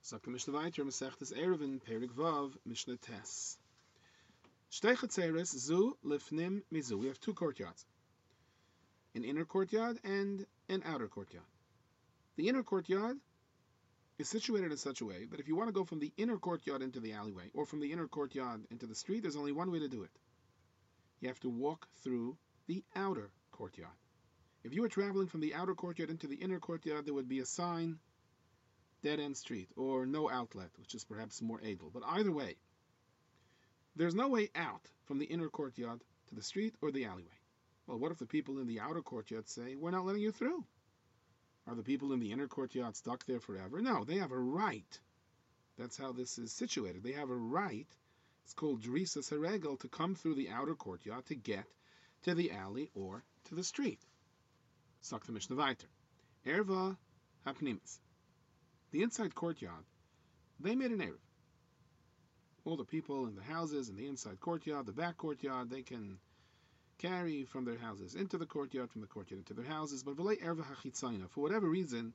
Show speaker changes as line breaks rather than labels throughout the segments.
Sagt the Mishnah weiter, Masechtes Eruvin, Perik Vav, Mishnah Tes. Shtei Chatzeres zu lifnim mizu. We have two courtyards, an inner courtyard and an outer courtyard. The inner courtyard is situated in such a way that if you want to go from the inner courtyard into the alleyway or from the inner courtyard into the street, there's only one way to do it. You have to walk through the outer courtyard. If you were traveling from the outer courtyard into the inner courtyard, there would be a sign, dead end street, or no outlet, which is perhaps more able. But either way, there's no way out from the inner courtyard to the street or the alleyway. Well, what if the people in the outer courtyard say, we're not letting you through? Are the people in the inner courtyard stuck there forever? No, they have a right. That's how this is situated. They have a right, it's called Drisas Haregel, to come through the outer courtyard to get to the alley or to the street. Sak the Mishnah weiter. Erva hapnimis. The inside courtyard, they made an Erev. All the people in the houses in the inside courtyard, the back courtyard, they can carry from their houses into the courtyard, from the courtyard into their houses. But v'lei erva hachitzayna, for whatever reason,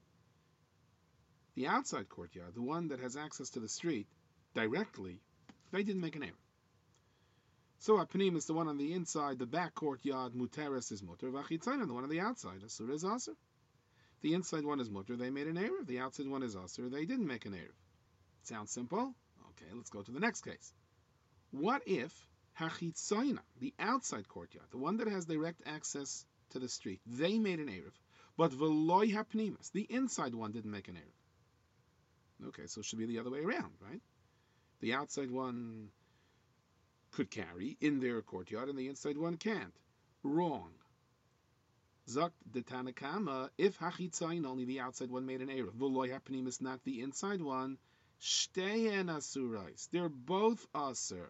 the outside courtyard, the one that has access to the street directly, they didn't make an Erev. So apnim is the one on the inside, the back courtyard, muteres is muter, v'achitzayna, the one on the outside, asur is asur. The inside one is mutter, they made an Erev. The outside one is asur, they didn't make an Erev. Sounds simple? Okay, let's go to the next case. What if hachitzayna, the outside courtyard, the one that has direct access to the street, they made an Erev, but v'loi hapnimis, the inside one didn't make an Erev. Okay, so it should be the other way around, right? The outside one could carry in their courtyard, and the inside one can't. Wrong. Zakt the Tanakama, if hachitzayin, only the outside one made an Erev, v'loi hapnimis, not the inside one, shteyen asurais, they're both asur.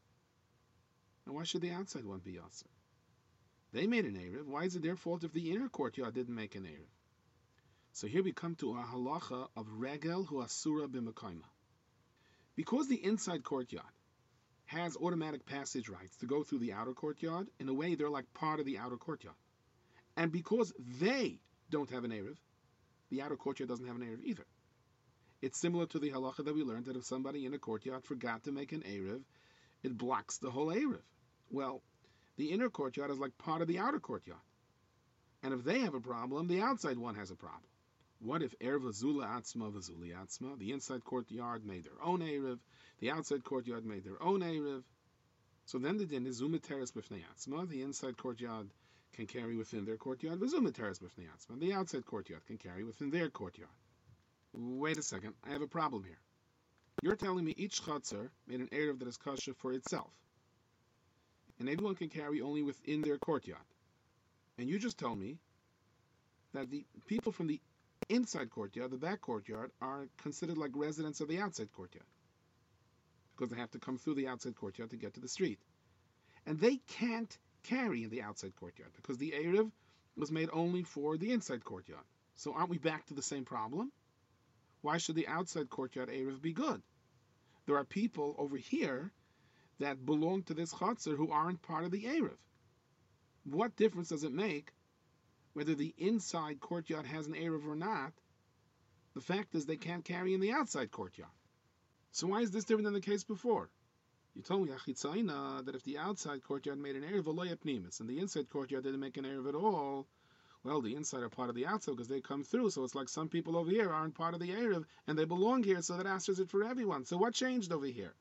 Now why should the outside one be asur? They made an Erev, why is it their fault if the inner courtyard didn't make an Erev? So here we come to a halacha of regel hu asura b'mekayma. Because the inside courtyard has automatic passage rights to go through the outer courtyard, in a way they're like part of the outer courtyard. And because they don't have an Erev, the outer courtyard doesn't have an Erev either. It's similar to the halacha that we learned that if somebody in a courtyard forgot to make an Erev, it blocks the whole Erev. Well, the inner courtyard is like part of the outer courtyard. And if they have a problem, the outside one has a problem. What if Erev Zula Atzma Vazuli Atzma? The inside courtyard made their own Erev, the outside courtyard made their own Erev. So then the din is Zumateres B'fnei Atzma, the inside courtyard can carry within their courtyard, the outside courtyard can carry within their courtyard. Wait a second, I have a problem here. You're telling me each chatzar made an Erev that is kosher for itself, and everyone can carry only within their courtyard. And you just told me that the people from the inside courtyard, the back courtyard, are considered like residents of the outside courtyard, because they have to come through the outside courtyard to get to the street. And they can't carry in the outside courtyard, because the Erev was made only for the inside courtyard. So aren't we back to the same problem? Why should the outside courtyard Erev be good? There are people over here that belong to this chatzar who aren't part of the Erev. What difference does it make whether the inside courtyard has an Erev or not? The fact is they can't carry in the outside courtyard. So why is this different than the case before? You told me, that if the outside courtyard made an Erev, v'lo yapnimis, and the inside courtyard didn't make an Erev at all, well, the inside are part of the outside because they come through, so it's like some people over here aren't part of the Erev, and they belong here, so that answers it for everyone. So what changed over here?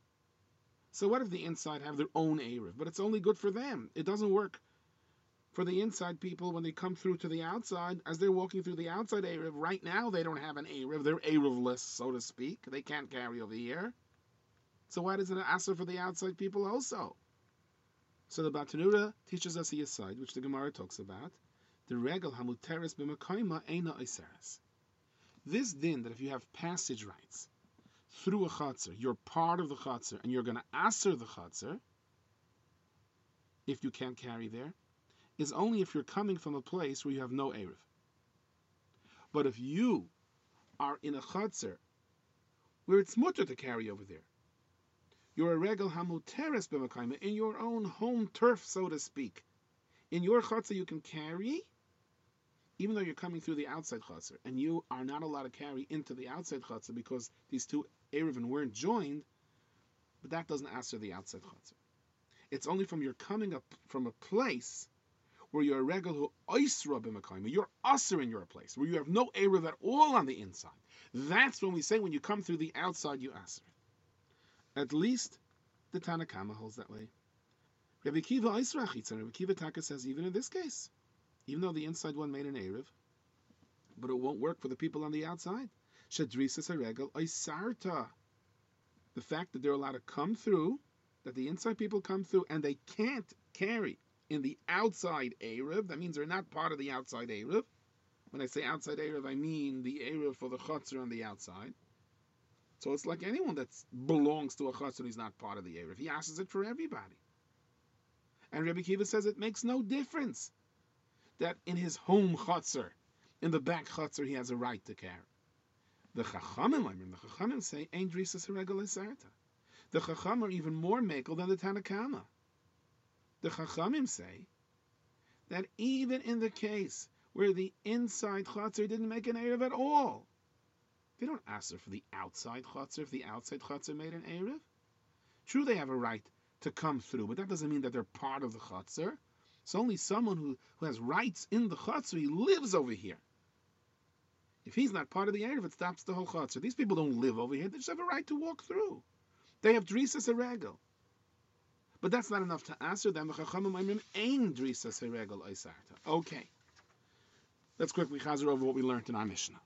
So what if the inside have their own Erev, but it's only good for them? It doesn't work for the inside people when they come through to the outside. As they're walking through the outside Erev, right now they don't have an Erev, they're Erevless, so to speak. They can't carry over here. So why doesn't it answer for the outside people also? So the Batanura teaches us a Yesod, which the Gemara talks about. The regel hamuteres b'mekayma eina iseres. This din, that if you have passage rights through a chatzar, you're part of the chatzar, and you're going to aser the chatzar, if you can't carry there, is only if you're coming from a place where you have no Erev. But if you are in a chatzar where it's mutter to carry over there, you're a regel hamuteres b'mekayma, in your own home turf, so to speak. In your chatzah you can carry, even though you're coming through the outside chutzner, and you are not allowed to carry into the outside chutzner because these two eruvin weren't joined, but that doesn't answer the outside chutzner. It's only from you're coming up from a place where you're a regal who oisra b'makayim, you're usher in your place, where you have no eruv at all on the inside. That's when we say when you come through the outside, you usher. At least the Tanna Kama holds that way. Rabbi Kiva oisra achitza. Rabbi Kiva Taka says even in this case, even though the inside one made an eruv, but it won't work for the people on the outside. Shadrisas haregel oisarta. The fact that they're allowed to come through, that the inside people come through, and they can't carry in the outside Erev, that means they're not part of the outside Erev. When I say outside Erev, I mean the Erev for the Chutzner on the outside. So it's like anyone that belongs to a Chutzner is not part of the Erev. He asks it for everybody. And Rabbi Kiva says it makes no difference that in his home Chutzner, in the back Chutzner, he has a right to carry. The Chachamim say, Ein Drisas Haregel Esarta. The Chacham are even more mekel than the Tanna Kama. The Chachamim say that even in the case where the inside Chatzar didn't make an Erev at all, they don't ask for the outside Chatzar if the outside Chatzar made an Erev. True, they have a right to come through, but that doesn't mean that they're part of the Chatzar. It's only someone who has rights in the Chatzar, he lives over here. If he's not part of the Erev, it stops the whole Chatzar. These people don't live over here, they just have a right to walk through. They have Drisas Haregel. But that's not enough to answer them. The Chachamim Oimrim ein Drisas Haregel oisarta. Okay. Let's quickly chazer over what we learned in our Mishnah.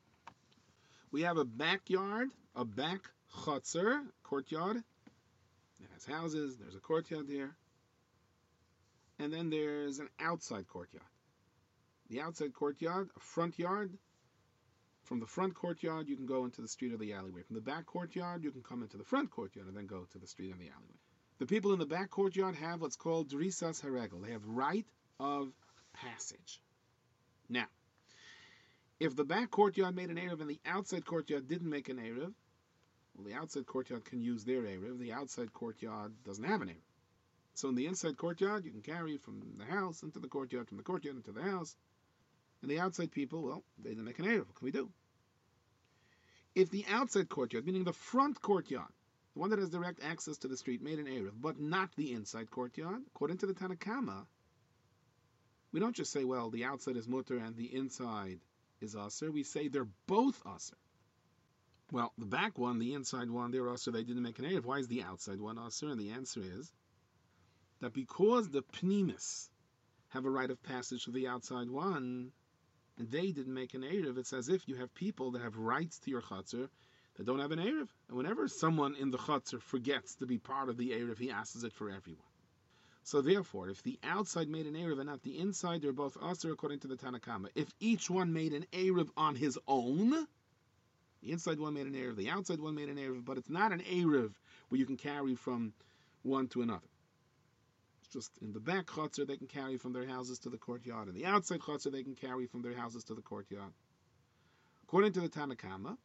We have a backyard, a back chutzner, courtyard. It has houses, there's a courtyard there. And then there's an outside courtyard. The outside courtyard, a front yard. From the front courtyard, you can go into the street or the alleyway. From the back courtyard, you can come into the front courtyard and then go to the street and the alleyway. The people in the back courtyard have what's called Drisas Haregel. They have right of passage. Now, if the back courtyard made an Erev and the outside courtyard didn't make an Erev, well, the outside courtyard can use their Erev. The outside courtyard doesn't have an Erev. So in the inside courtyard, you can carry from the house into the courtyard, from the courtyard into the house. And the outside people, well, they didn't make an Erev. What can we do? If the outside courtyard, meaning the front courtyard, the one that has direct access to the street, made an Erev, but not the inside courtyard, according to the Tanna Kama, we don't just say, well, the outside is mutter and the inside is aser. We say they're both aser. Well, the back one, the inside one, they're aser. They didn't make an Erev. Why is the outside one aser? And the answer is that because the pnimis have a right of passage to the outside one, and they didn't make an Erev, it's as if you have people that have rights to your chutzner that don't have an Erev. And whenever someone in the chutzner forgets to be part of the Erev, he asks it for everyone. So therefore, if the outside made an Erev and not the inside, they're both aser according to the Tanna Kama. If each one made an Erev on his own, the inside one made an Erev, the outside one made an Erev, but it's not an Erev where you can carry from one to another. Just in the back chutzner, they can carry from their houses to the courtyard. In the outside chutzner, they can carry from their houses to the courtyard. According to the Tanna Kama,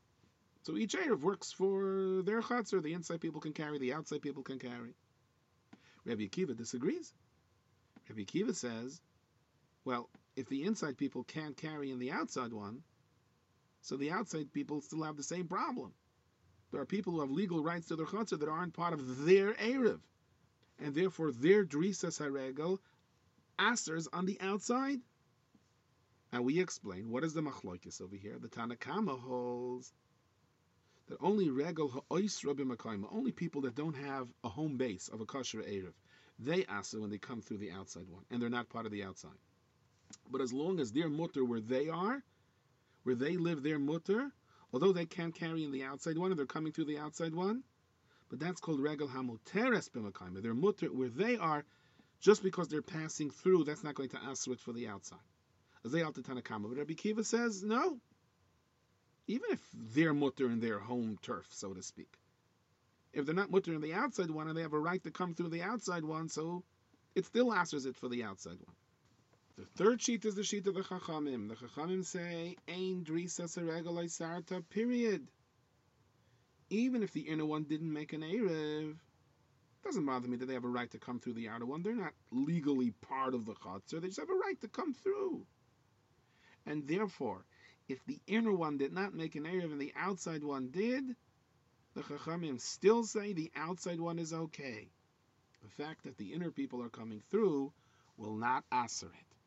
so each Erev works for their chutzner. The inside people can carry, the outside people can carry. Rabbi Akiva disagrees. Rabbi Akiva says, well, if the inside people can't carry in the outside one, so the outside people still have the same problem. There are people who have legal rights to their chutzner that aren't part of their Erev. And therefore their Drisas Haregel asers on the outside. And we explain, what is the machloikis over here? The Tanna Kama holds that only regel ha'oisra b'makayim, only people that don't have a home base of a kosher Erev, they aser when they come through the outside one, and they're not part of the outside. But as long as they're mutter where they are, where they live, their mutter, although they can't carry in the outside one, and they're coming through the outside one, but that's called regel hamuteres b'makayim. They're mutter where they are, just because they're passing through. That's not going to aser it for the outside. As they alter Tanna Kama, but Rabbi Kiva says no. Even if they're mutter in their home turf, so to speak, if they're not mutter in the outside one and they have a right to come through the outside one, so it still asers it for the outside one. The third sheet is the sheet of the Chachamim. The Chachamim say ein drisas haregel oisarta, period. Even if the inner one didn't make an Erev, it doesn't bother me that they have a right to come through the outer one. They're not legally part of the chutzner. They just have a right to come through. And therefore, if the inner one did not make an Erev and the outside one did, the Chachamim still say the outside one is okay. The fact that the inner people are coming through will not answer it.